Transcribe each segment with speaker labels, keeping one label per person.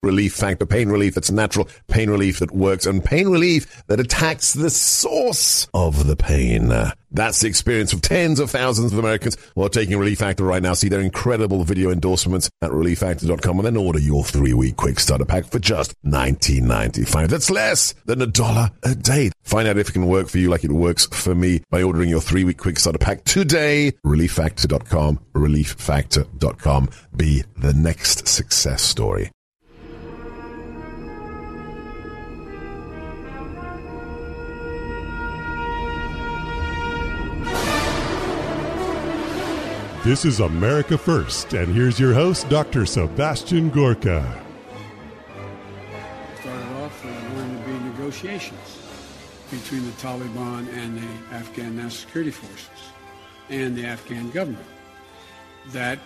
Speaker 1: Relief Factor. Pain relief that's natural, pain relief that works, and pain relief that attacks the source of the pain. That's the experience of tens of thousands of Americans who are taking Relief Factor right now. See their incredible video endorsements at relieffactor.com and then order your 3-week quick starter pack for just $19.95. That's less than $1 a day. Find out if it can work for you like it works for me by ordering your 3-week quick starter pack today. relieffactor.com, relieffactor.com. Be the next success story.
Speaker 2: This is America First, and here's your host, Dr. Sebastian Gorka.
Speaker 3: Started off, there were going to be negotiations between the Taliban and the Afghan National Security Forces and the Afghan government. That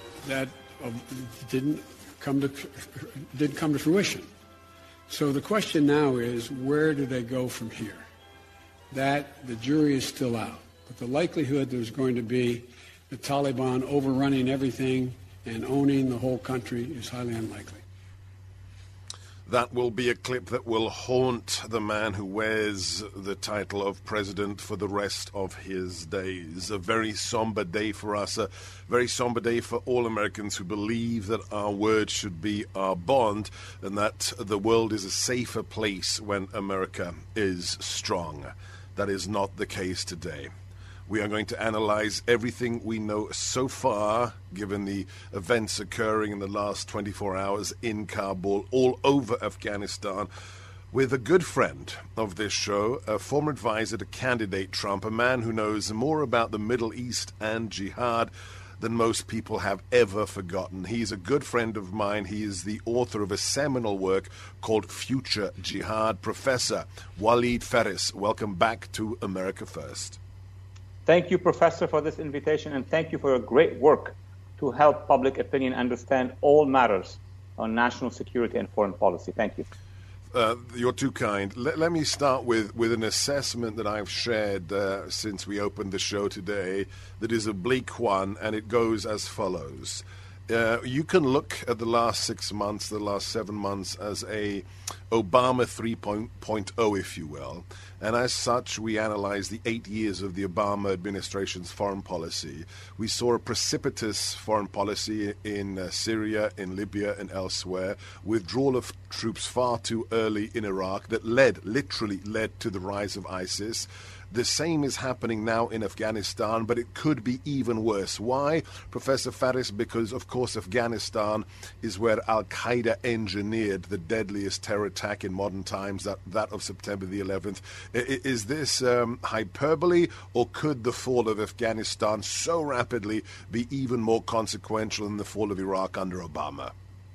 Speaker 3: didn't come to fruition. So the question now is, where do they go from here? That the jury is still out, but the likelihood there's going to be the Taliban overrunning everything and owning the whole country is highly unlikely.
Speaker 1: That will be a clip that will haunt the man who wears the title of president for the rest of his days. A very somber day for us, a very somber day for all Americans who believe that our word should be our bond and that the world is a safer place when America is strong. That is not the case today. We are going to analyze everything we know so far, given the events occurring in the last 24 hours in Kabul, all over Afghanistan, with a good friend of this show, a former advisor to candidate Trump, a man who knows more about the Middle East and jihad than most people have ever forgotten. He's a good friend of mine. He is the author of a seminal work called Future Jihad. Professor Walid Phares, welcome back to America First.
Speaker 4: Thank you, Professor, for this invitation, and thank you for your great work to help public opinion understand all matters on national security and foreign policy. Thank you.
Speaker 1: You're too kind. Let me start with an assessment that I've shared since we opened the show today that is a bleak one, and it goes as follows. You can look at the last 6 months, the last 7 months, as a Obama 3.0, if you will. And as such, we analyzed the 8 years of the Obama administration's foreign policy. We saw a precipitous foreign policy in Syria, in Libya, and elsewhere, withdrawal of troops far too early in Iraq that literally led to the rise of ISIS. The same is happening now in Afghanistan, but it could be even worse. Why, Professor Phares? Because, of course, Afghanistan is where al-Qaeda engineered the deadliest terror attack in modern times, that of September the 11th. Is this hyperbole, or could the fall of Afghanistan so rapidly be even more consequential than the fall of Iraq under Obama?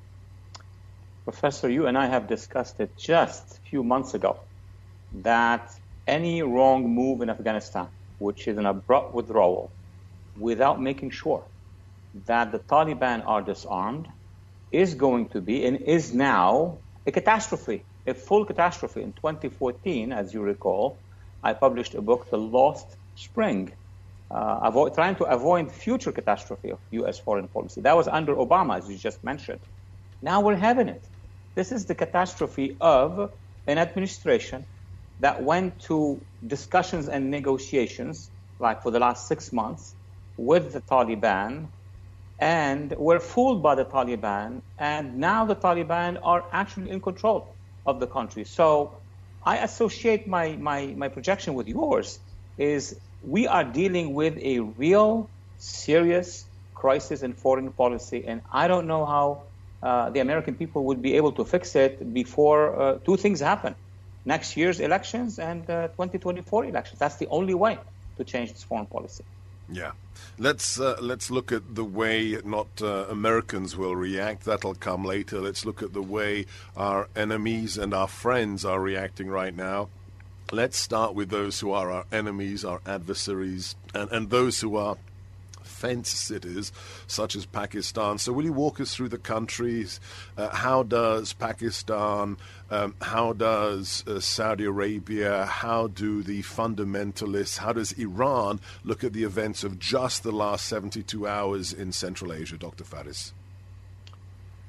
Speaker 4: Professor, you and I have discussed it just a few months ago, that any wrong move in Afghanistan, which is an abrupt withdrawal, without making sure that the Taliban are disarmed, is going to be and is now a catastrophe, a full catastrophe. In 2014, as you recall, I published a book, The Lost Spring, trying to avoid future catastrophe of U.S. foreign policy. That was under Obama, as you just mentioned. Now we're having it. This is the catastrophe of an administration that went to discussions and negotiations, like for the last 6 months, with the Taliban, and were fooled by the Taliban, and now the Taliban are actually in control of the country. So I associate my projection with yours, is we are dealing with a real, serious crisis in foreign policy, and I don't know how the American people would be able to fix it before two things happen. Next year's elections and 2024 elections. That's the only way to change this foreign policy.
Speaker 1: Yeah. Let's look at the way not Americans will react. That'll come later. Let's look at the way our enemies and our friends are reacting right now. Let's start with those who are our enemies, our adversaries, and those who are fence cities, such as Pakistan. So will you walk us through the countries? How does Pakistan, how does Saudi Arabia, how do the fundamentalists, how does Iran look at the events of just the last 72 hours in Central Asia, Dr. Phares?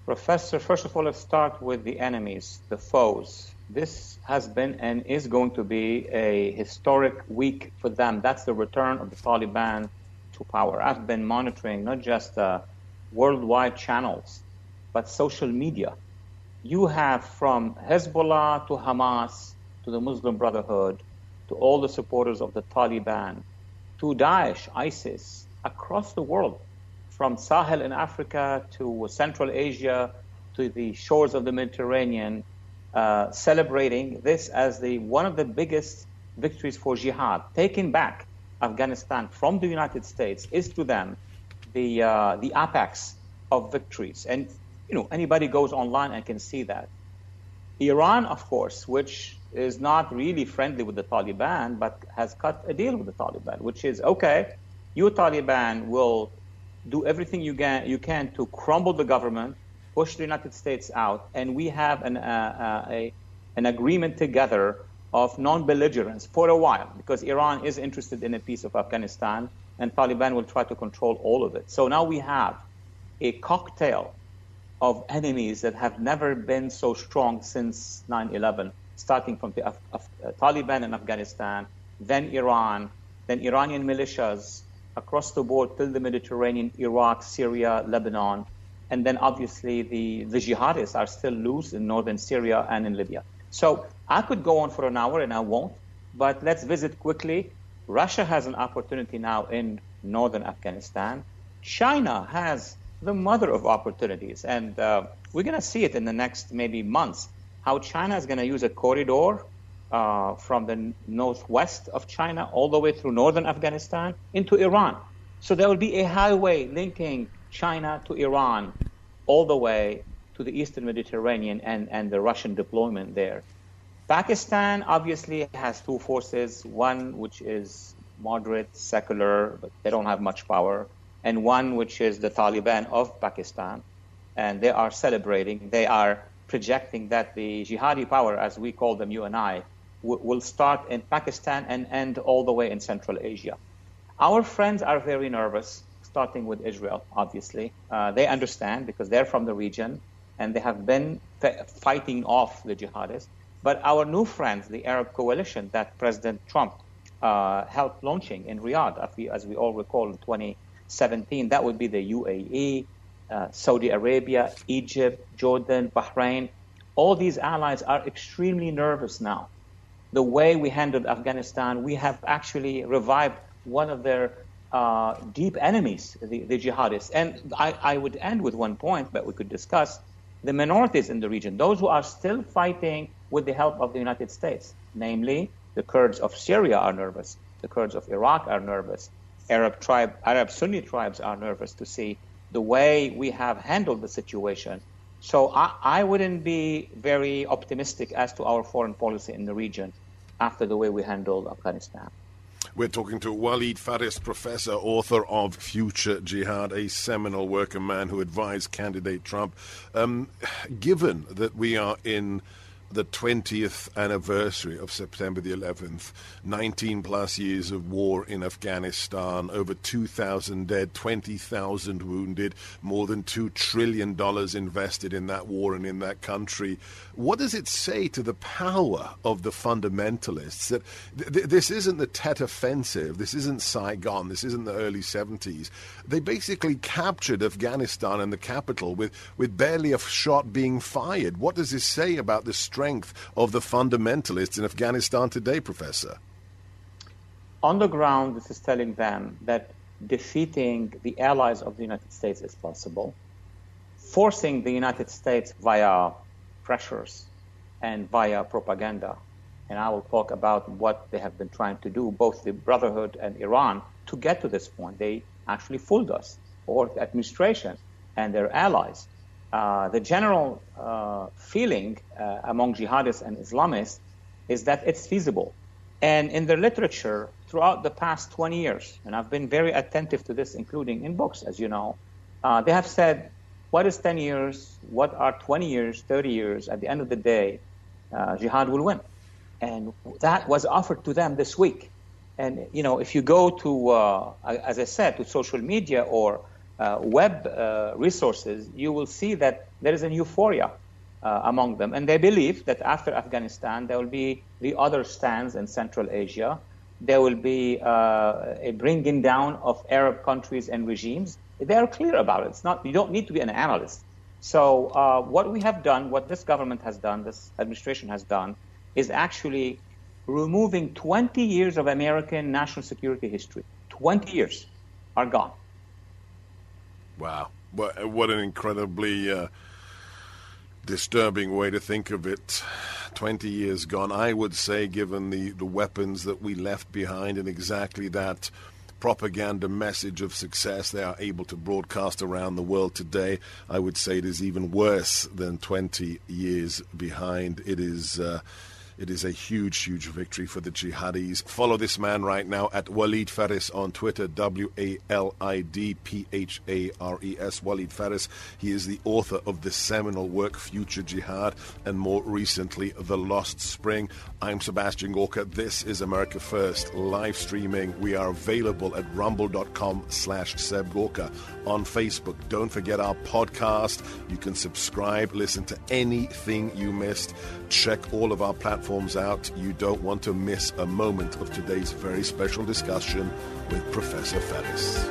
Speaker 4: Professor, first of all, let's start with the enemies, the foes. This has been and is going to be a historic week for them. That's the return of the Taliban to power. I've been monitoring not just worldwide channels, but social media. You have from Hezbollah to Hamas to the Muslim Brotherhood to all the supporters of the Taliban to Daesh, ISIS, across the world, from Sahel in Africa to Central Asia to the shores of the Mediterranean, celebrating this as one of the biggest victories for jihad. Taking back Afghanistan from the United States is to them the apex of victories. And anybody goes online and can see that. Iran, of course, which is not really friendly with the Taliban, but has cut a deal with the Taliban, which is, okay, you Taliban will do everything you can to crumble the government, push the United States out, and we have an agreement together of non-belligerence for a while, because Iran is interested in a piece of Afghanistan, and Taliban will try to control all of it. So now we have a cocktail of enemies that have never been so strong since 9/11, starting from the Taliban in Afghanistan, then Iran, then Iranian militias across the board till the Mediterranean, Iraq, Syria, Lebanon, and then obviously the jihadists are still loose in northern Syria and in Libya. So I could go on for an hour and I won't, but let's visit quickly. Russia has an opportunity now in northern Afghanistan. China has the mother of opportunities, and we're going to see it in the next maybe months, how China is going to use a corridor from the northwest of China all the way through northern Afghanistan into Iran. So there will be a highway linking China to Iran all the way to the eastern Mediterranean and the Russian deployment there. Pakistan obviously has two forces, one which is moderate, secular, but they don't have much power, and one which is the Taliban of Pakistan. And they are celebrating, they are projecting that the jihadi power, as we call them, you and I, will start in Pakistan and end all the way in Central Asia. Our friends are very nervous, starting with Israel, obviously. They understand because they're from the region and they have been fighting off the jihadists. But our new friends, the Arab coalition that President Trump helped launching in Riyadh, as we all recall, in 2017, that would be the UAE, Saudi Arabia, Egypt, Jordan, Bahrain. All these allies are extremely nervous now. The way we handled Afghanistan, we have actually revived one of their deep enemies, the jihadists. And I would end with one point that we could discuss. The minorities in the region, those who are still fighting with the help of the United States, namely the Kurds of Syria are nervous, the Kurds of Iraq are nervous, Arab Sunni tribes are nervous to see the way we have handled the situation. So I wouldn't be very optimistic as to our foreign policy in the region after the way we handled Afghanistan.
Speaker 1: We're talking to Walid Faris, professor, author of Future Jihad, a seminal work, a man who advised candidate Trump. Given that we are in the 20th anniversary of September the 11th, 19 plus years of war in Afghanistan, over 2,000 dead, 20,000 wounded, more than $2 trillion invested in that war and in that country. What does it say to the power of the fundamentalists that this isn't the Tet Offensive, this isn't Saigon, this isn't the early 70s. They basically captured Afghanistan and the capital with barely a shot being fired. What does this say about the strength of the fundamentalists in Afghanistan today, Professor?
Speaker 4: On the ground, this is telling them that defeating the allies of the United States is possible. Forcing the United States via pressures and via propaganda, and I will talk about what they have been trying to do, both the Brotherhood and Iran, to get to this point. They actually fooled us, or the administration and their allies. The general feeling among jihadists and Islamists is that it's feasible. And in their literature, throughout the past 20 years, and I've been very attentive to this, including in books, as you know, they have said, what is 10 years? What are 20 years, 30 years? At the end of the day, jihad will win. And that was offered to them this week. And, if you go to, as I said, to social media or web resources, you will see that there is an euphoria among them. And they believe that after Afghanistan, there will be the other stands in Central Asia. There will be a bringing down of Arab countries and regimes. They are clear about it. It's not, you don't need to be an analyst. So what we have done, what this government has done, this administration has done, is actually removing 20 years of American national security history. 20 years are gone.
Speaker 1: Wow. What an incredibly disturbing way to think of it. 20 years gone. I would say, given the weapons that we left behind and exactly that propaganda message of success they are able to broadcast around the world today, I would say it is even worse than 20 years behind. It is a huge, huge victory for the jihadis. Follow this man right now at Walid Phares on Twitter, WALIDPHARES, Walid Phares. He is the author of the seminal work Future Jihad and more recently The Lost Spring. I'm Sebastian Gorka. This is America First live streaming. We are available at rumble.com/Seb Gorka on Facebook. Don't forget our podcast. You can subscribe, listen to anything you missed. Check all of our platforms out. You don't want to miss a moment of today's very special discussion with Professor Phares.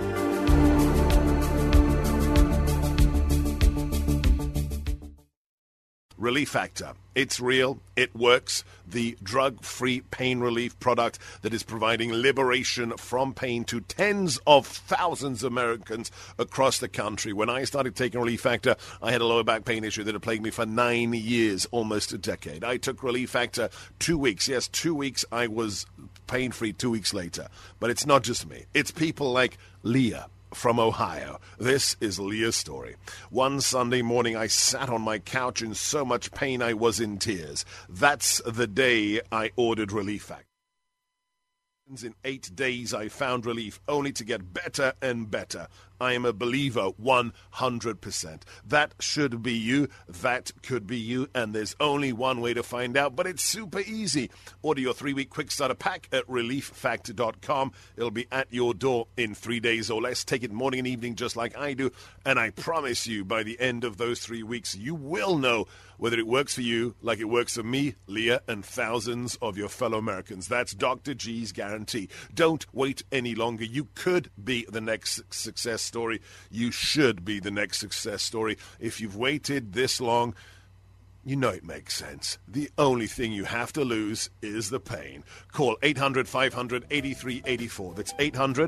Speaker 1: Relief Factor. It's real. It works. The drug-free pain relief product that is providing liberation from pain to tens of thousands of Americans across the country. When I started taking Relief Factor, I had a lower back pain issue that had plagued me for 9 years, almost a decade. I took Relief Factor 2 weeks. Yes, 2 weeks I was pain-free 2 weeks later. But it's not just me. It's people like Leah from Ohio. This is Leah's story. One Sunday morning, I sat on my couch in so much pain I was in tears. That's the day I ordered Relief Factor. In 8 days, I found relief, only to get better and better. I am a believer 100%. That should be you. That could be you. And there's only one way to find out, but it's super easy. Order your 3-week quick starter pack at relieffactor.com. It'll be at your door in 3 days or less. Take it morning and evening just like I do. And I promise you, by the end of those 3 weeks, you will know whether it works for you like it works for me, Leah, and thousands of your fellow Americans. That's Dr. G's guarantee. Don't wait any longer. You could be the next success story. You should be the next success story. If you've waited this long, you know it makes sense. The only thing you have to lose is the pain. Call 800-500-8384. That's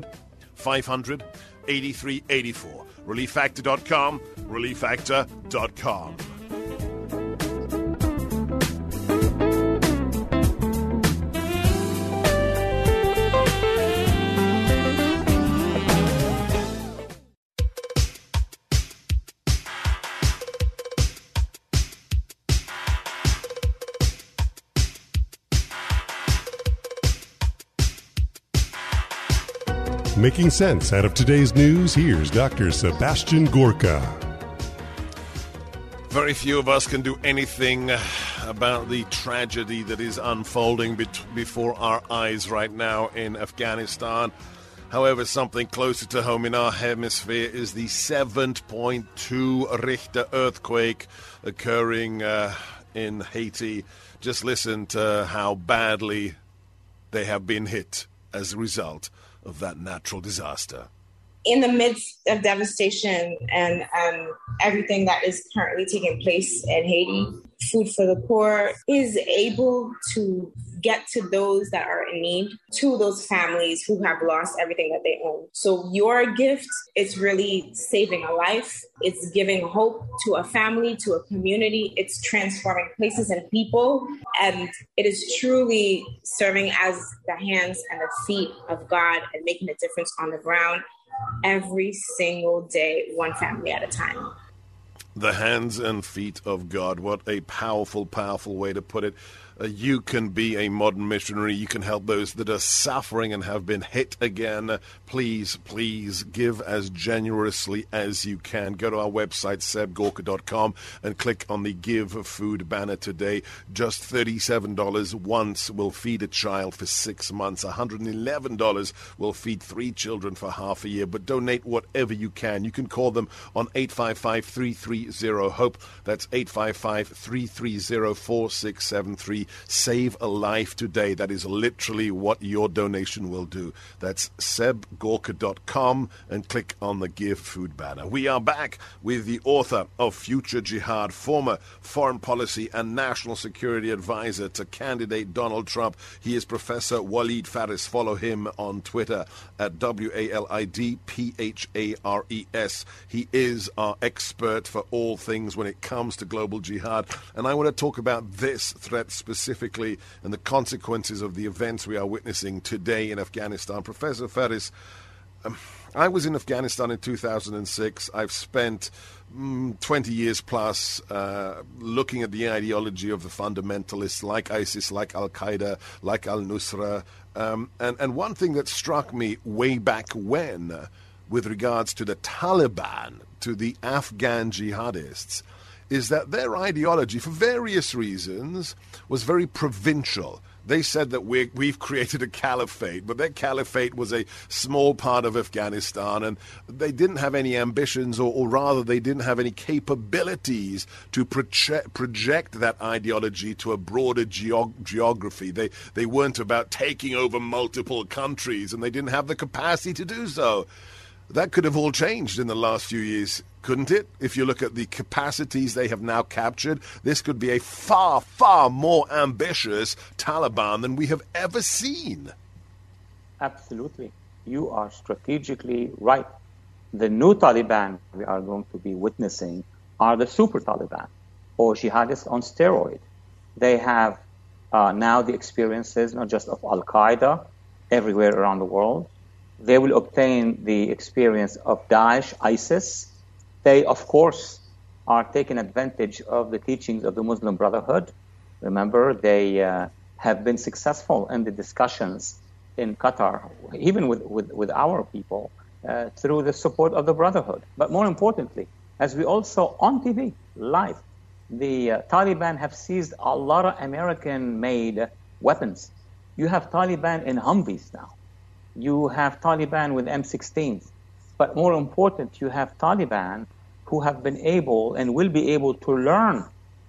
Speaker 1: 800-500-8384. ReliefFactor.com. ReliefFactor.com.
Speaker 2: Making sense out of today's news, here's Dr. Sebastian Gorka.
Speaker 1: Very few of us can do anything about the tragedy that is unfolding before our eyes right now in Afghanistan. However, something closer to home in our hemisphere is the 7.2 Richter earthquake occurring in Haiti. Just listen to how badly they have been hit as a result of that natural disaster.
Speaker 5: In the midst of devastation and everything that is currently taking place in Haiti, Food for the Poor is able to get to those that are in need, to those families who have lost everything that they own. So your gift is really saving a life. It's giving hope to a family, to a community. It's transforming places and people. And it is truly serving as the hands and the feet of God and making a difference on the ground every single day, one family at a time.
Speaker 1: The hands and feet of God. What a powerful, powerful way to put it. you can be a modern missionary. You can help those that are suffering and have been hit again. Please give as generously as you can. Go to our website, sebgorka.com, and click on the Give Food banner today. Just $37 once will feed a child for 6 months. $111 will feed 3 children for half a year. But donate whatever you can. You can call them on 855-330-HOPE. That's 855-330-4673. Save a life today. That is literally what your donation will do. That's sebgorka.com and click on the Give Food banner. We are back with the author of Future Jihad, former foreign policy and national security advisor to candidate Donald Trump. He is Professor Walid Phares. Follow him on Twitter at WALIDPHARES. He is our expert for all things when it comes to global jihad. And I want to talk about this threat specifically and the consequences of the events we are witnessing today in Afghanistan. Professor Phares, I was in Afghanistan in 2006. I've spent 20 years plus looking at the ideology of the fundamentalists like ISIS, like Al-Qaeda, like Al-Nusra. And one thing that struck me way back when, with regards to the Taliban, to the Afghan jihadists, is that their ideology, for various reasons, was very provincial. They said that we've created a caliphate, but their caliphate was a small part of Afghanistan, and they didn't have any ambitions, or rather they didn't have any capabilities to project that ideology to a broader geography. They weren't about taking over multiple countries, and they didn't have the capacity to do so. That could have all changed in the last few years, couldn't it? If you look at the capacities they have now captured, this could be a far, far more ambitious Taliban than we have ever seen.
Speaker 4: Absolutely. You are strategically right. The new Taliban we are going to be witnessing are the super Taliban, or jihadists on steroid. They have now the experiences not just of Al-Qaeda everywhere around the world. They will obtain the experience of Daesh, ISIS. They, of course, are taking advantage of the teachings of the Muslim Brotherhood. Remember, they have been successful in the discussions in Qatar, even with our people, through the support of the Brotherhood. But more importantly, as we also on TV, live, the Taliban have seized a lot of American-made weapons. You have Taliban in Humvees now. You have Taliban with M16s. But more important, you have Taliban who have been able and will be able to learn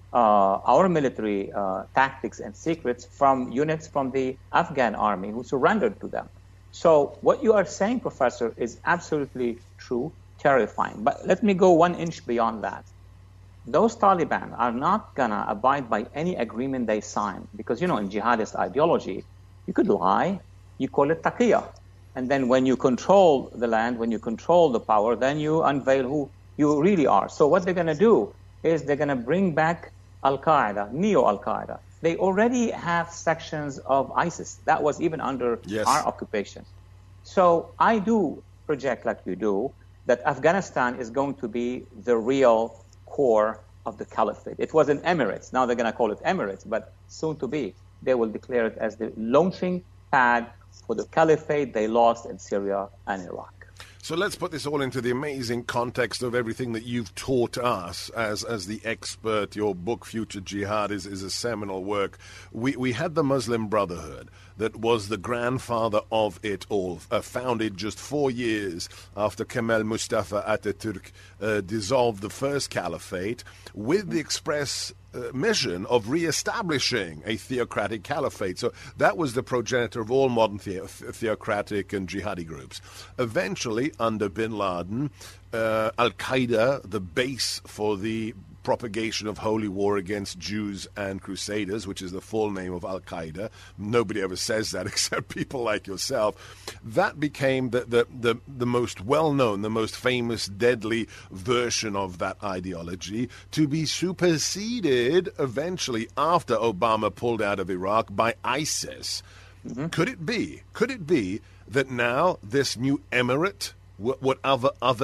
Speaker 4: our military tactics and secrets from units from the Afghan army who surrendered to them. So what you are saying, Professor, is absolutely true, terrifying. But let me go 1 inch beyond that. Those Taliban are not going to abide by any agreement they sign. Because, in jihadist ideology, you could lie. You call it taqiyya. And then when you control the land, when you control the power, then you unveil who you really are. So what they're going to do is they're going to bring back Al-Qaeda, neo-Al-Qaeda. They already have sections of ISIS. That was even under our occupation. So I do project, like you do, that Afghanistan is going to be the real core of the caliphate. It was in Emirates. Now they're going to call it Emirates, but soon to be, they will declare it as the launching pad for the caliphate they lost in Syria and Iraq.
Speaker 1: So let's put this all into the amazing context of everything that you've taught us as the expert. Your book, Future Jihad, is a seminal work. We had the Muslim Brotherhood that was the grandfather of it all, founded just 4 years after Kemal Mustafa Ataturk dissolved the first caliphate with the express mission of re-establishing a theocratic caliphate. So that was the progenitor of all modern theocratic and jihadi groups. Eventually, under bin Laden, Al-Qaeda, the base for the propagation of holy war against Jews and Crusaders, which is the full name of Al-Qaeda. Nobody ever says that except people like yourself. That became the most well-known, the most famous, deadly version of that ideology, to be superseded eventually after Obama pulled out of Iraq by ISIS. Mm-hmm. Could it be that now this new emirate, what other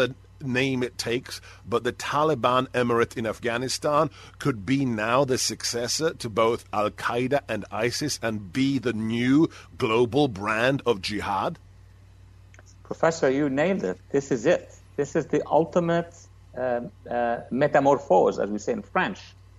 Speaker 1: name it takes, but the Taliban Emirate in Afghanistan could be now the successor to both Al-Qaeda and ISIS and be the new global brand of jihad?
Speaker 4: Professor, you nailed it. This is it. This is the ultimate metamorphose, as we say in French,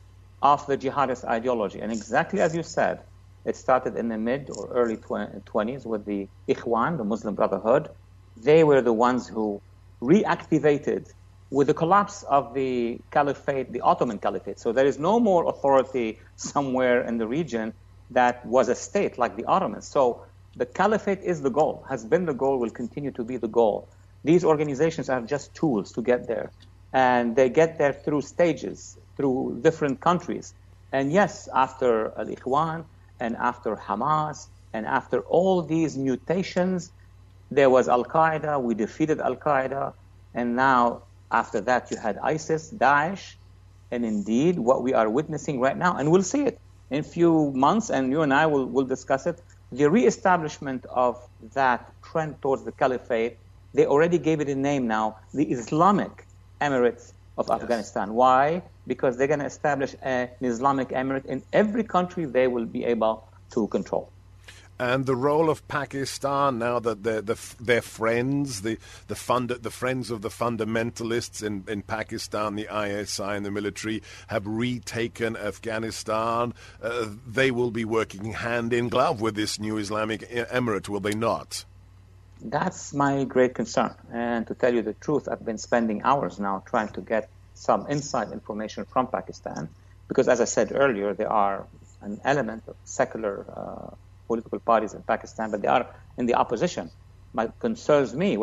Speaker 4: of the jihadist ideology. And exactly as you said, it started in the mid or early 20s with the Ikhwan, the Muslim Brotherhood. They were the ones who reactivated with the collapse of the caliphate, the Ottoman Caliphate. So there is no more authority somewhere in the region that was a state like the Ottomans. So the caliphate is the goal, has been the goal, will continue to be the goal. These organizations are just tools to get there. And they get there through stages, through different countries. And yes, after Al-Ikhwan and after Hamas and after all these mutations, there was Al-Qaeda, we defeated Al-Qaeda, and now after that you had ISIS, Daesh, and indeed what we are witnessing right now, and we'll see it in a few months, and you and I will discuss it, the reestablishment of that trend towards the caliphate. They already gave it a name now, the Islamic Emirates of Afghanistan. Why? Because they're going to establish an Islamic Emirate in every country they will be able to control.
Speaker 1: And the role of Pakistan now that their friends, the friends of the fundamentalists in Pakistan, the ISI and the military, have retaken Afghanistan. They will be working hand in glove with this new Islamic Emirate, will they not?
Speaker 4: That's my great concern. And to tell you the truth, I've been spending hours now trying to get some inside information from Pakistan, because as I said earlier, there are an element of secular political parties in Pakistan, but they are in the opposition. What concerns me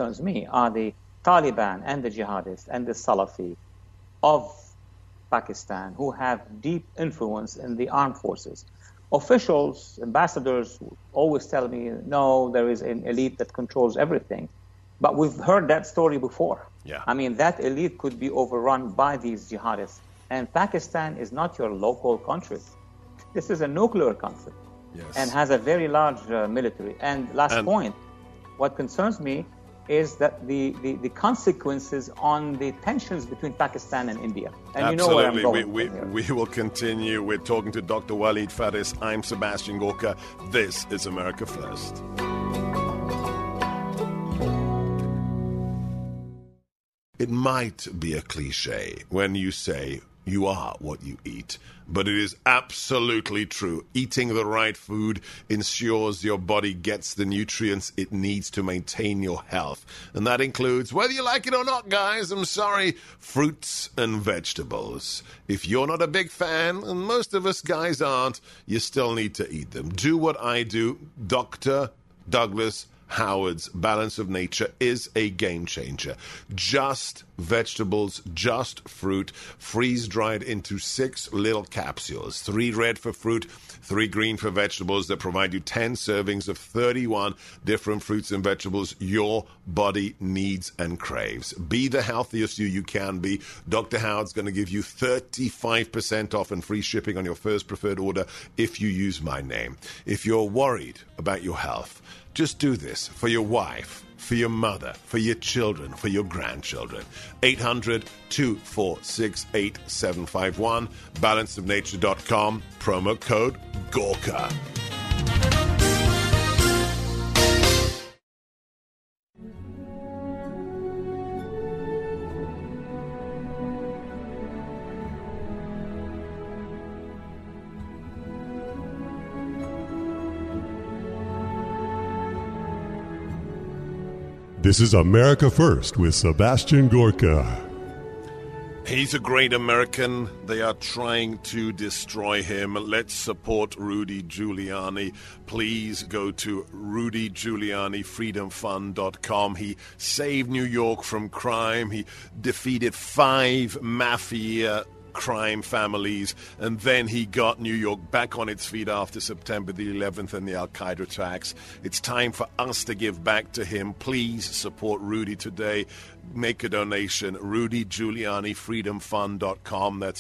Speaker 4: are the Taliban and the jihadists and the Salafi of Pakistan who have deep influence in the armed forces. Officials, ambassadors always tell me, no, there is an elite that controls everything. But we've heard that story before.
Speaker 1: Yeah.
Speaker 4: I mean, that elite could be overrun by these jihadists. And Pakistan is not your local country. This is a nuclear country.
Speaker 1: Yes.
Speaker 4: And has a very large military. And point, what concerns me is that the consequences on the tensions between Pakistan and India. And
Speaker 1: absolutely.
Speaker 4: You know where I'm going from here.
Speaker 1: We will continue. We're talking to Dr. Walid Pharis. I'm Sebastian Gorka. This is America First. It might be a cliche when you say you are what you eat, but it is absolutely true. Eating the right food ensures your body gets the nutrients it needs to maintain your health. And that includes, whether you like it or not, guys, I'm sorry, fruits and vegetables. If you're not a big fan, and most of us guys aren't, you still need to eat them. Do what I do. Dr. Douglas Howard's Balance of Nature is a game changer. Just vegetables, just fruit, freeze-dried into 6 little capsules. 3 red for fruit, 3 green for vegetables that provide you 10 servings of 31 different fruits and vegetables your body needs and craves. Be the healthiest you can be. Dr. Howard's going to give you 35% off and free shipping on your first preferred order if you use my name. If you're worried about your health, just do this for your wife, for your mother, for your children, for your grandchildren. 800-246-8751, balanceofnature.com, promo code Gorka.
Speaker 2: This is America First with Sebastian Gorka.
Speaker 1: He's a great American. They are trying to destroy him. Let's support Rudy Giuliani. Please go to RudyGiulianiFreedomFund.com. He saved New York from crime. He defeated 5 mafia crime families, and then he got New York back on its feet after September the 11th and the Al-Qaeda attacks. It's time for us to give back to him. Please support Rudy today. make a donation, RudyGiulianiFreedomFund.com. That's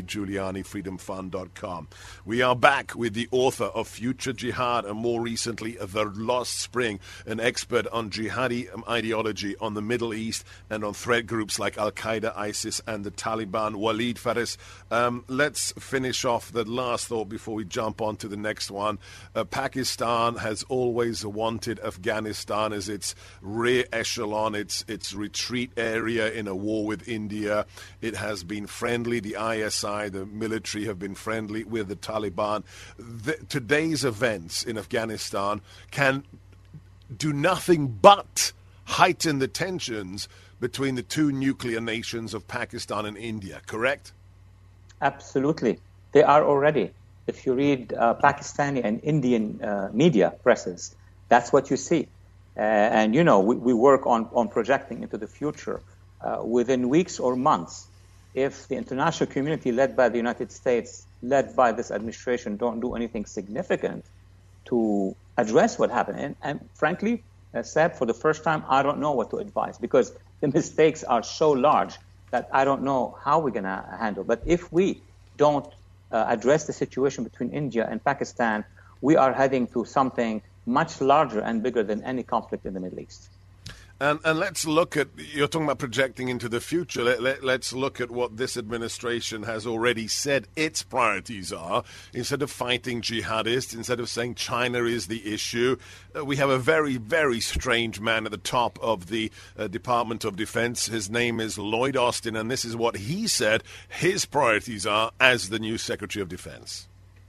Speaker 1: RudyGiulianiFreedomFund.com. We are back with the author of Future Jihad and more recently The Lost Spring, an expert on jihadi ideology on the Middle East and on threat groups like Al-Qaeda, ISIS, and the Taliban. Walid Phares, let's finish off the last thought before we jump on to the next one. Pakistan has always wanted Afghanistan as its rear echelon, its retreat area in a war with India. It has been friendly. The ISI, the military, have been friendly with the Taliban. Today's events in Afghanistan can do nothing but heighten the tensions between the two nuclear nations of Pakistan and India, correct?
Speaker 4: Absolutely. They are already. If you read Pakistani and Indian media presses, that's what you see. And, you know, we work on projecting into the future. Within weeks or months, if the international community led by the United States, led by this administration, don't do anything significant to address what happened. And frankly, Seb, for the first time, I don't know what to advise because the mistakes are so large that I don't know how we're going to handle. But if we don't address the situation between India and Pakistan, we are heading to something much larger and bigger than any conflict in the Middle East.
Speaker 1: And let's look at, you're talking about projecting into the future, let's look at what this administration has already said its priorities are. Instead of fighting jihadists, instead of saying China is the issue, we have a very, very strange man at the top of the Department of Defense. His name is Lloyd Austin, and this is what he said his priorities are as the new Secretary of Defense.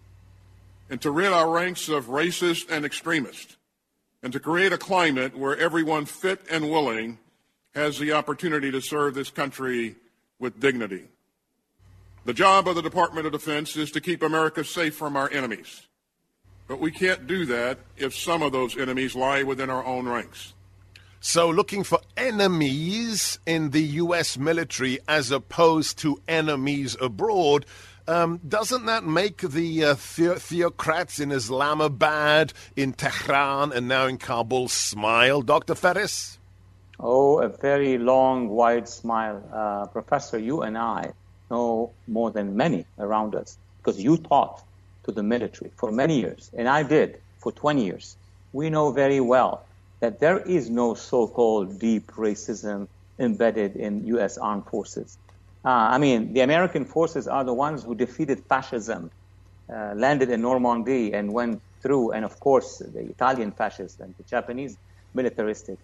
Speaker 6: And to rid our ranks of racists and extremists, and to create a climate where everyone fit and willing has the opportunity to serve this country with dignity. The job of the Department of Defense is to keep America safe from our enemies. But we can't do that if some of those enemies lie within our own ranks.
Speaker 1: So looking for enemies in the U.S. military as opposed to enemies abroad, doesn't that make the theocrats in Islamabad, in Tehran, and now in Kabul smile, Dr. Phares?
Speaker 4: Oh, a very long, wide smile. Professor, you and I know more than many around us because you taught to the military for many years, and I did for 20 years. We know very well that there is no so-called deep racism embedded in U.S. armed forces. The American forces are the ones who defeated fascism, landed in Normandy and went through, and of course, the Italian fascists and the Japanese militaristic.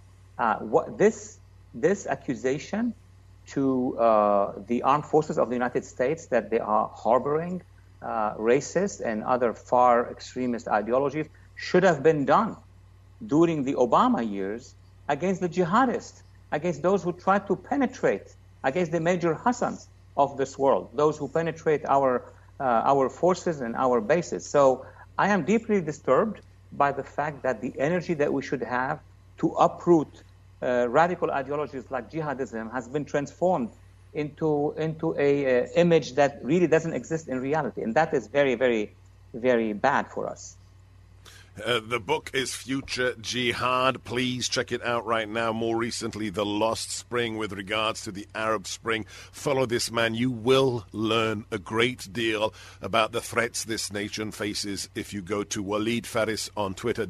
Speaker 4: This accusation to the armed forces of the United States that they are harboring racist and other far extremist ideologies should have been done during the Obama years against the jihadists, against those who tried to penetrate, against the Major Hassans of this world, those who penetrate our forces and our bases. So I am deeply disturbed by the fact that the energy that we should have to uproot radical ideologies like jihadism has been transformed into a image that really doesn't exist in reality. And that is very, very, very bad for us.
Speaker 1: The book is Future Jihad. Please check it out right now. More recently, The Lost Spring with regards to the Arab Spring. Follow this man. You will learn a great deal about the threats this nation faces if you go to Walid Phares on Twitter,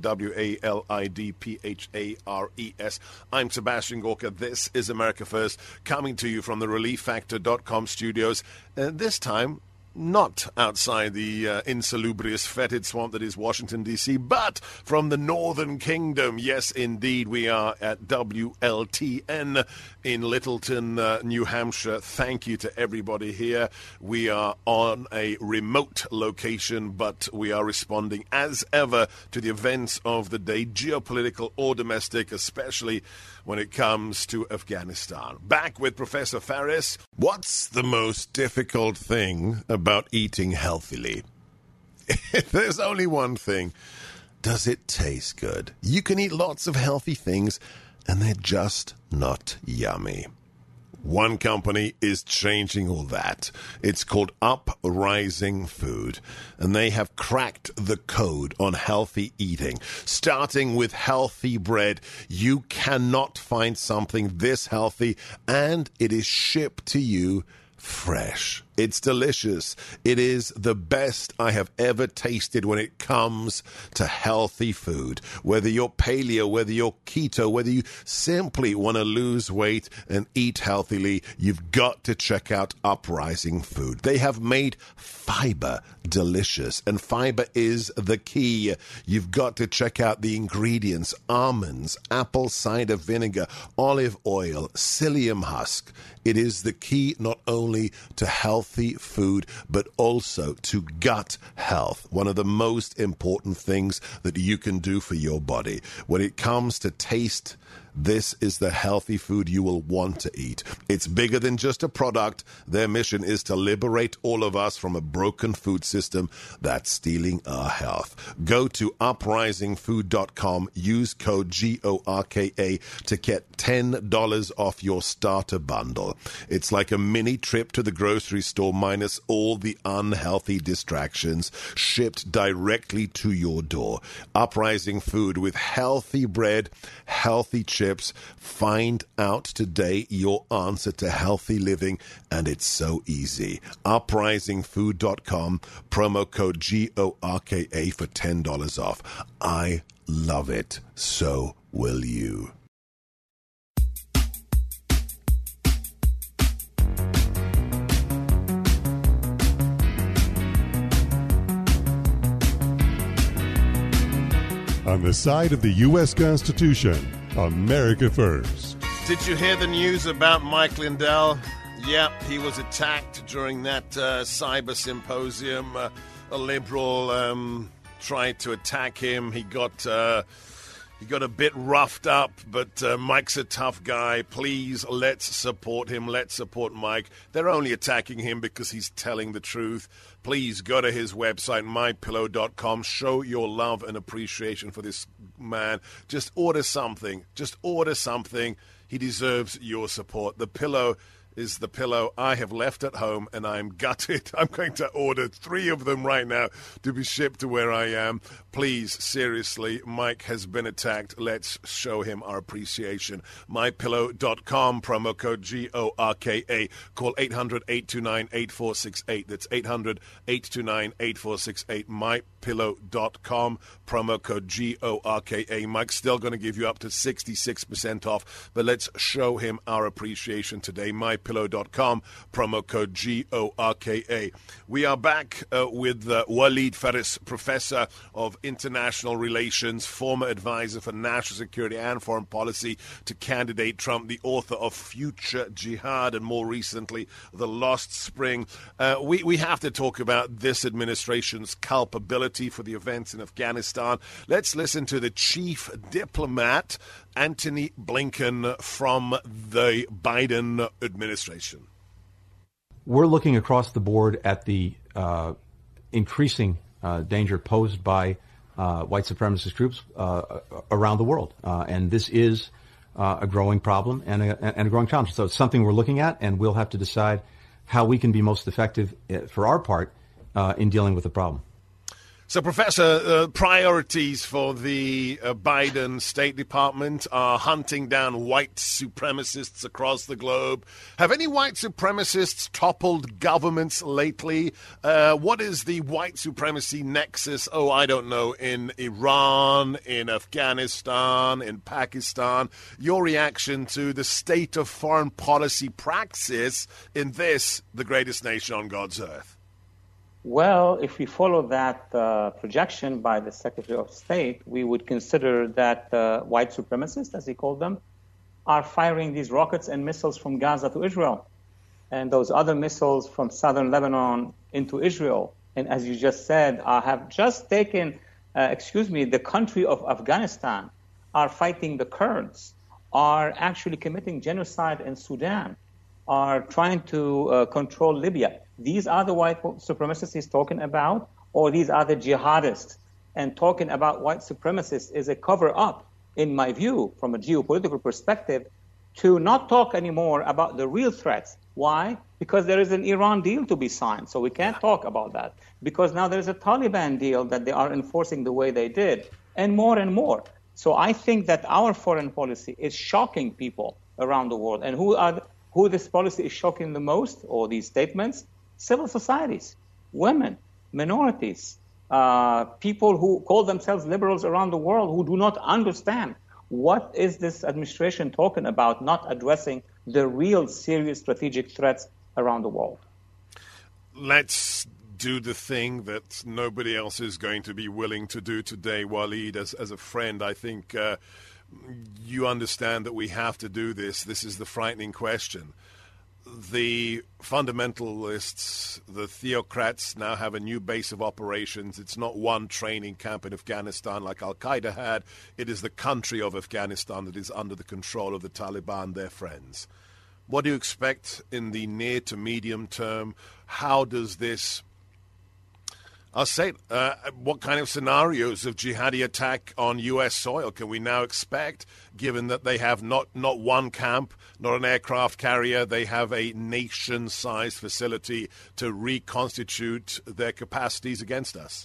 Speaker 1: WALIDPHARES. I'm Sebastian Gorka. This is America First, coming to you from the ReliefFactor.com studios. This time, not outside the insalubrious, fetid swamp that is Washington, D.C., but from the Northern Kingdom. Yes, indeed, we are at WLTN in Littleton, New Hampshire. Thank you to everybody here. We are on a remote location, but we are responding as ever to the events of the day, geopolitical or domestic, especially when it comes to Afghanistan. Back with Professor Phares. What's the most difficult thing about eating healthily? There's only one thing. Does it taste good? You can eat lots of healthy things, and they're just not yummy. One company is changing all that. It's called Uprising Food, and they have cracked the code on healthy eating. Starting with healthy bread, you cannot find something this healthy, and it is shipped to you fresh. It's delicious. It is the best I have ever tasted when it comes to healthy food. Whether you're paleo, whether you're keto, whether you simply want to lose weight and eat healthily, you've got to check out Uprising Food. They have made fiber delicious, and fiber is the key. You've got to check out the ingredients: almonds, apple cider vinegar, olive oil, psyllium husk. It is the key not only to healthy food, but also to gut health. One of the most important things that you can do for your body. When it comes to taste, this is the healthy food you will want to eat. It's bigger than just a product. Their mission is to liberate all of us from a broken food system that's stealing our health. Go to uprisingfood.com. Use code GORKA to get $10 off your starter bundle. It's like a mini trip to the grocery store minus all the unhealthy distractions, shipped directly to your door. Uprising Food with healthy bread, healthy chips. Find out today your answer to healthy living, and it's so easy. Uprisingfood.com, promo code GORKA for $10 off. I love it. So will you.
Speaker 2: On the side of the U.S. Constitution, America first.
Speaker 1: Did you hear the news about Mike Lindell? Yep, he was attacked during that cyber symposium. A liberal tried to attack him. He got a bit roughed up, but Mike's a tough guy. Please, let's support him. Let's support Mike. They're only attacking him because he's telling the truth. Please go to his website, mypillow.com. Show your love and appreciation for this man. Just order something. Just order something. He deserves your support. The pillow is the pillow I have left at home, and I'm gutted. I'm going to order 3 of them right now to be shipped to where I am. Please, seriously, Mike has been attacked. Let's show him our appreciation. MyPillow.com, promo code GORKA. Call 800-829-8468. That's 800-829-8468. MyPillow.com, promo code GORKA. Mike's still going to give you up to 66% off, but let's show him our appreciation today. MyPillow.com, promo code GORKA. We are back with Walid Faris, professor of international relations, former advisor for national security and foreign policy to candidate Trump, the author of Future Jihad, and more recently, The Lost Spring. We have to talk about this administration's culpability for the events in Afghanistan. Let's listen to the chief diplomat, Antony Blinken, from the Biden administration.
Speaker 7: We're looking across the board at the increasing danger posed by white supremacist groups around the world. And this is a growing problem and a growing challenge. So it's something we're looking at, and we'll have to decide how we can be most effective for our part in dealing with the problem.
Speaker 1: So, Professor, priorities for the Biden State Department are hunting down white supremacists across the globe. Have any white supremacists toppled governments lately? What is the white supremacy nexus? Oh, I don't know, in Iran, in Afghanistan, in Pakistan. Your reaction to the state of foreign policy praxis in this, the greatest nation on God's earth?
Speaker 4: Well, if we follow that projection by the Secretary of State, we would consider that white supremacists, as he called them, are firing these rockets and missiles from Gaza to Israel, and those other missiles from southern Lebanon into Israel. And as you just said, have just taken, the country of Afghanistan, are fighting the Kurds, are actually committing genocide in Sudan, are trying to control Libya. These are the white supremacists he's talking about, or these are the jihadists. And talking about white supremacists is a cover-up, in my view, from a geopolitical perspective, to not talk anymore about the real threats. Why? Because there is an Iran deal to be signed, so we can't talk about that. Because now there is a Taliban deal that they are enforcing the way they did, and more. So I think that our foreign policy is shocking people around the world. And who this policy is shocking the most, or these statements? Civil societies, women, minorities, people who call themselves liberals around the world who do not understand what is this administration talking about, not addressing the real serious strategic threats around the world.
Speaker 1: Let's do the thing that nobody else is going to be willing to do today, Walid. As a friend, I think you understand that we have to do this. This is the frightening question. The fundamentalists, the theocrats, now have a new base of operations. It's not one training camp in Afghanistan like Al-Qaeda had. It is the country of Afghanistan that is under the control of the Taliban, their friends. What do you expect in the near to medium term? How does this... what kind of scenarios of jihadi attack on U.S. soil can we now expect, given that they have not one camp, not an aircraft carrier, they have a nation-sized facility to reconstitute their capacities against us?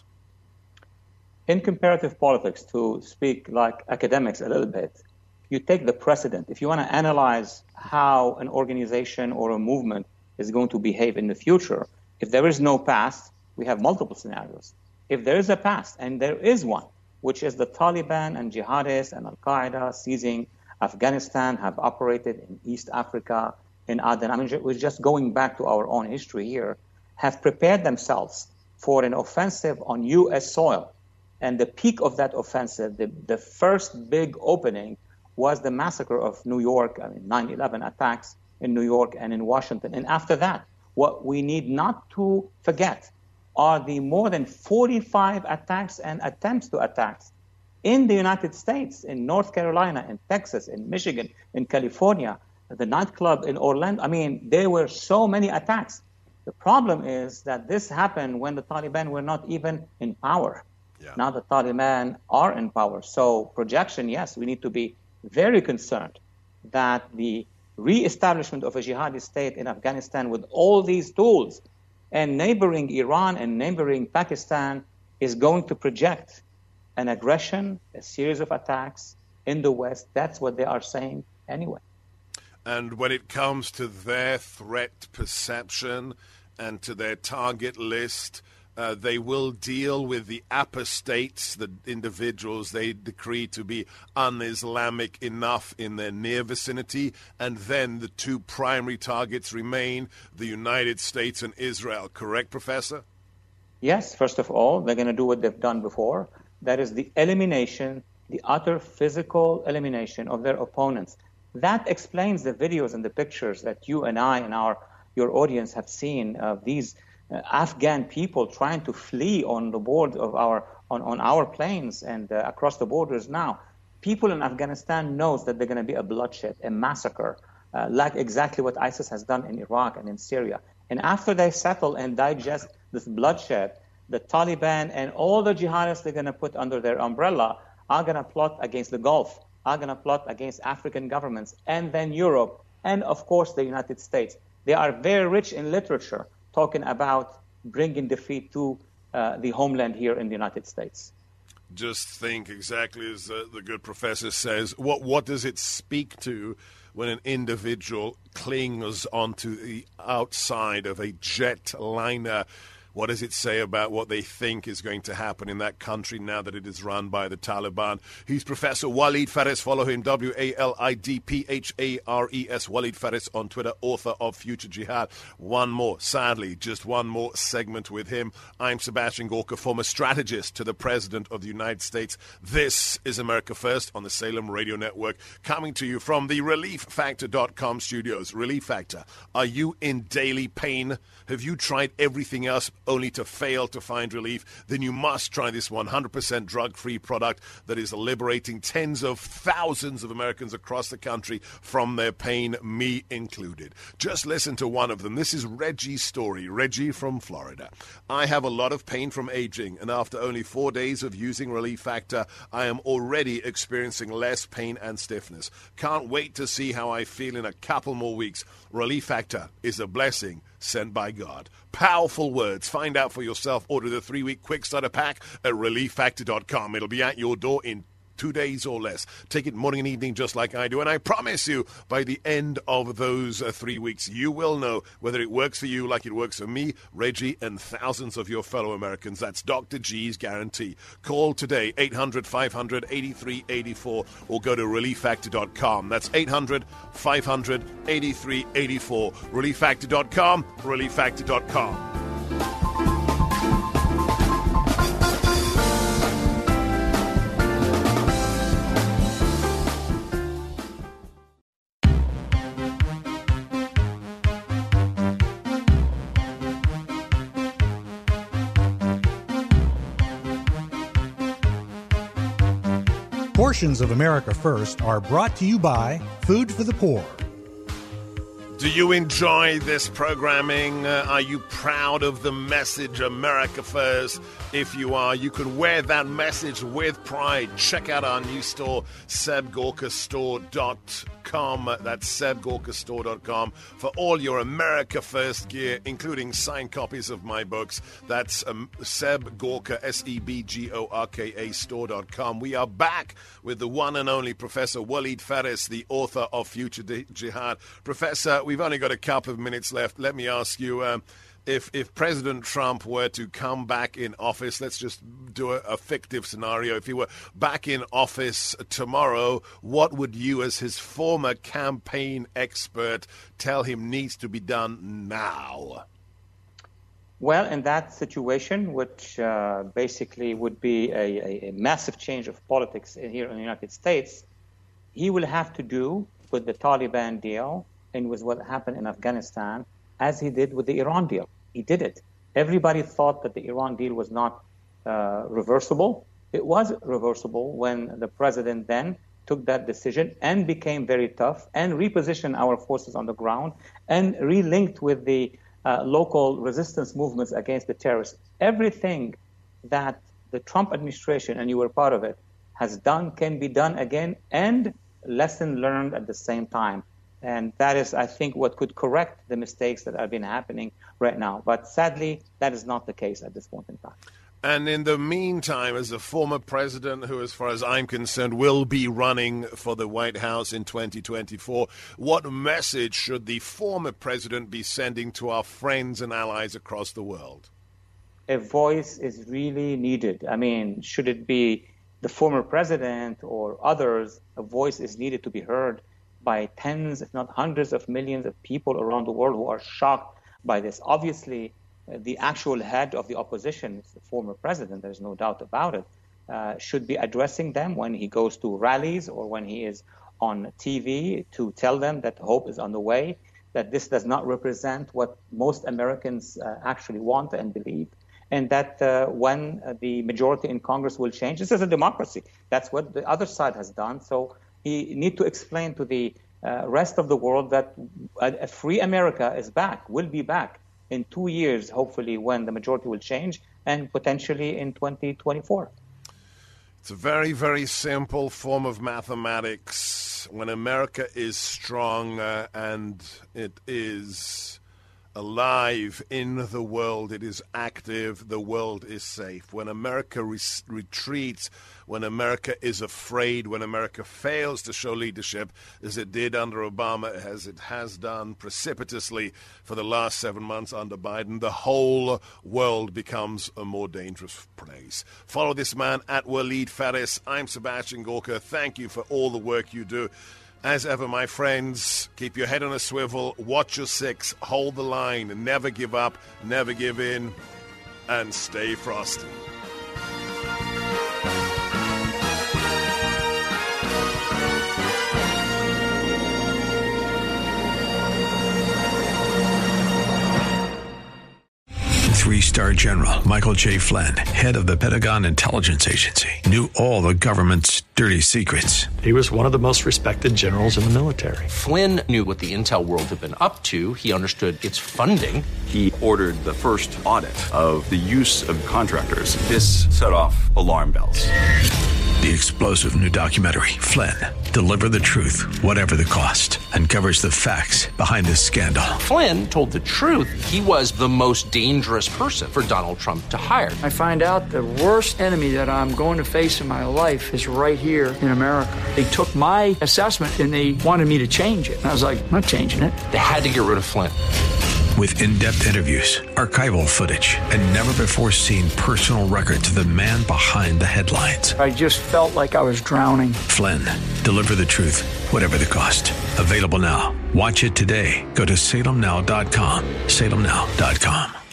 Speaker 4: In comparative politics, to speak like academics a little bit, you take the precedent. If you want to analyze how an organization or a movement is going to behave in the future, if there is no past, we have multiple scenarios. If there is a past, and there is one, which is the Taliban and jihadists and Al-Qaeda seizing Afghanistan, have operated in East Africa, in Aden. I mean, we're just going back to our own history here, have prepared themselves for an offensive on U.S. soil. And the peak of that offensive, the first big opening, was the massacre of New York, 9/11 attacks in New York and in Washington. And after that, what we need not to forget are the more than 45 attacks and attempts to attacks in the United States, in North Carolina, in Texas, in Michigan, in California, the nightclub in Orlando. I mean, there were so many attacks. The problem is that this happened when the Taliban were not even in power. Yeah. Now the Taliban are in power. So projection, yes, we need to be very concerned that the re-establishment of a jihadi state in Afghanistan with all these tools and neighboring Iran and neighboring Pakistan is going to project an aggression, a series of attacks in the West. That's what they are saying anyway.
Speaker 1: And when it comes to their threat perception and to their target list, they will deal with the apostates, the individuals they decree to be un-Islamic enough in their near vicinity, and then the two primary targets remain the United States and Israel. Correct, Professor?
Speaker 4: Yes. First of all, they're going to do what they've done before. That is the elimination, the utter physical elimination of their opponents. That explains the videos and the pictures that you and I and your audience have seen of these Afghan people trying to flee on the board of on our planes and across the borders now. People in Afghanistan knows that they're going to be a bloodshed, a massacre, like exactly what ISIS has done in Iraq and in Syria. And after they settle and digest this bloodshed, the Taliban and all the jihadists they're going to put under their umbrella are going to plot against the Gulf, are going to plot against African governments, and then Europe, and of course the United States. They are very rich in literature, talking about bringing defeat to the homeland here in the United States.
Speaker 1: Just think, exactly as the good professor says, what does it speak to when an individual clings onto the outside of a jet liner? What does it say about what they think is going to happen in that country now that it is run by the Taliban? He's Professor Walid Phares. Follow him, WALIDPHARES, Walid Phares on Twitter, author of Future Jihad. Just one more segment with him. I'm Sebastian Gorka, former strategist to the President of the United States. This is America First on the Salem Radio Network, coming to you from the ReliefFactor.com studios. Relief Factor. Are you in daily pain? Have you tried everything else only to fail to find relief, then you must try this 100% drug-free product that is liberating tens of thousands of Americans across the country from their pain, me included. Just listen to one of them. This is Reggie's story. Reggie from Florida. I have a lot of pain from aging, and after only 4 days of using Relief Factor, I am already experiencing less pain and stiffness. Can't wait to see how I feel in a couple more weeks. Relief Factor is a blessing sent by God. Powerful words. Find out for yourself. Order the 3-week quick starter pack at relieffactor.com. It'll be at your door in 2 days or less. Take it morning and evening just like I do, and I promise you, by the end of those 3 weeks, you will know whether it works for you like it works for me, Reggie, and thousands of your fellow Americans. That's Dr. G's guarantee. Call today, 800-500-8384, or go to relieffactor.com. That's 800-500-8384. relieffactor.com, relieffactor.com.
Speaker 8: Portions of America First are brought to you by Food for the Poor.
Speaker 1: Do you enjoy this programming? Are you proud of the message America First? If you are, you could wear that message with pride. Check out our new store, SebGorkaStore.com. That's SebGorkaStore.com for all your America First gear, including signed copies of my books. That's Seb Gorka, SebGorka Store.com. We are back with the one and only Professor Walid Phares, the author of Future Jihad. Professor, we've only got a couple of minutes left. Let me ask you, if President Trump were to come back in office, let's just do a fictive scenario. If he were back in office tomorrow, what would you, as his former campaign expert, tell him needs to be done now?
Speaker 4: Well, in that situation, which basically would be a massive change of politics here in the United States, he will have to do with the Taliban deal and with what happened in Afghanistan, as he did with the Iran deal. He did it. Everybody thought that the Iran deal was not reversible. It was reversible when the president then took that decision and became very tough and repositioned our forces on the ground and relinked with the local resistance movements against the terrorists. Everything that the Trump administration, and you were part of it, has done can be done again, and lesson learned at the same time. And that is, I think, what could correct the mistakes that have been happening right now. But sadly, that is not the case at this point in time.
Speaker 1: And in the meantime, as a former president who, as far as I'm concerned, will be running for the White House in 2024, what message should the former president be sending to our friends and allies across the world?
Speaker 4: A voice is really needed. I mean, should it be the former president or others, a voice is needed to be heard by tens, if not hundreds of millions of people around the world who are shocked by this. Obviously, the actual head of the opposition, the former president, there's no doubt about it, should be addressing them when he goes to rallies or when he is on TV to tell them that hope is on the way, that this does not represent what most Americans actually want and believe, and that when the majority in Congress will change, this is a democracy. That's what the other side has done. So he needs to explain to the rest of the world that a free America is back, will be back in 2 years, hopefully, when the majority will change, and potentially in 2024.
Speaker 1: It's a very, very simple form of mathematics. When America is strong and it is alive in the world, it is active, the world is safe. When America retreats, when America is afraid, when America fails to show leadership, as it did under Obama, as it has done precipitously for the last 7 months under Biden, the whole world becomes a more dangerous place. Follow this man at Walid Phares. I'm Sebastian Gorka. Thank you for all the work you do. As ever, my friends, keep your head on a swivel, watch your six, hold the line, never give up, never give in, and stay frosty.
Speaker 9: 3-star general Michael J. Flynn, head of the Pentagon Intelligence Agency, knew all the government's dirty secrets.
Speaker 10: He was one of the most respected generals in the military.
Speaker 11: Flynn knew what the intel world had been up to. He understood its funding.
Speaker 12: He ordered the first audit of the use of contractors. This set off alarm bells.
Speaker 9: The explosive new documentary, Flynn, Deliver the Truth, Whatever the Cost, uncovers the facts behind this scandal.
Speaker 11: Flynn told the truth. He was the most dangerous person for Donald Trump to hire.
Speaker 13: I find out the worst enemy that I'm going to face in my life is right here in America. They took my assessment and they wanted me to change it. And I was like, I'm not changing it.
Speaker 11: They had to get rid of Flynn.
Speaker 9: With in-depth interviews, archival footage, and never-before-seen personal records of the man behind the headlines.
Speaker 13: I just felt like I was drowning.
Speaker 9: Flynn, Deliver the Truth, Whatever the Cost. Available now. Watch it today. Go to salemnow.com. salemnow.com.